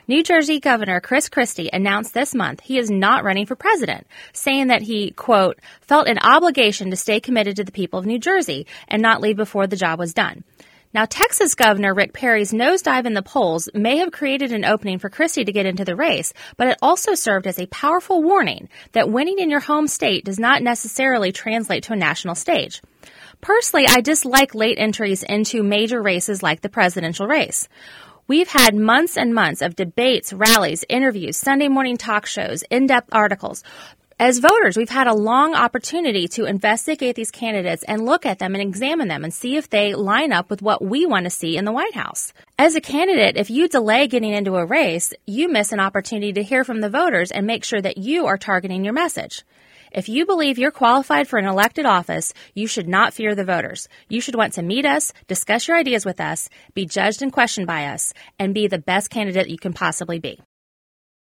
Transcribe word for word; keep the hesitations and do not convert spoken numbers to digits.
New Jersey Governor Chris Christie announced this month he is not running for president, saying that he, quote, felt an obligation to stay committed to the people of New Jersey and not leave before the job was done. Now, Texas Governor Rick Perry's nosedive in the polls may have created an opening for Christie to get into the race, but it also served as a powerful warning that winning in your home state does not necessarily translate to a national stage. Personally, I dislike late entries into major races like the presidential race. We've had months and months of debates, rallies, interviews, Sunday morning talk shows, in-depth articles. As voters, we've had a long opportunity to investigate these candidates and look at them and examine them and see if they line up with what we want to see in the White House. As a candidate, if you delay getting into a race, you miss an opportunity to hear from the voters and make sure that you are targeting your message. If you believe you're qualified for an elected office, you should not fear the voters. You should want to meet us, discuss your ideas with us, be judged and questioned by us, and be the best candidate you can possibly be.